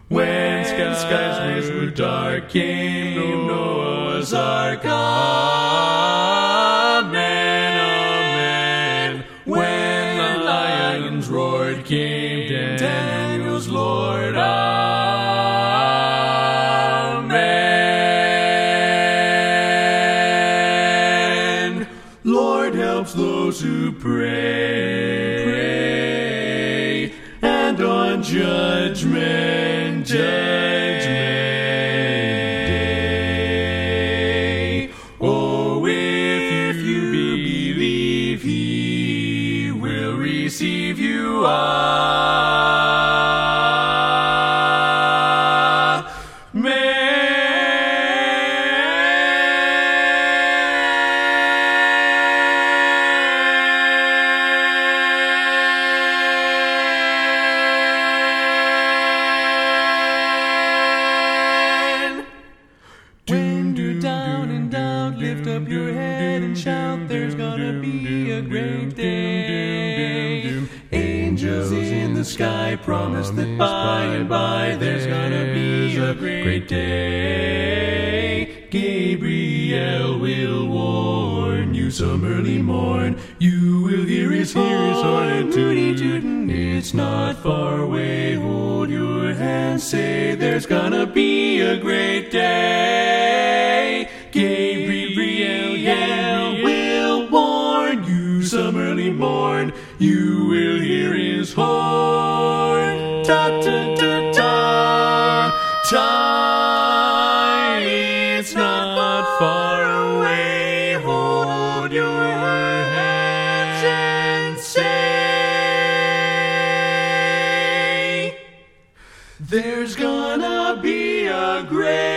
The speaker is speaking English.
When skies were dark, came Noah's Ark. Amen, amen. When the lions roared, came Daniel's Lord. Amen. Lord helps those who pray, and on Judgment Day. Oh, if you believe, He will receive you. When you're down and out, lift up your head and shout, there's gonna be a great day. Angels in the sky promise that by and by there's gonna be a great day. Gabriel will warn you some early morn. You will hear his horn, tooty tootin', it's not far away. Hold your hand, say there's gonna be a great day. Gabriel will warn you some early morn. You will hear his horn. Ta ta ta ta ta. It's not far away. Hold your hands and say, there's gonna be a great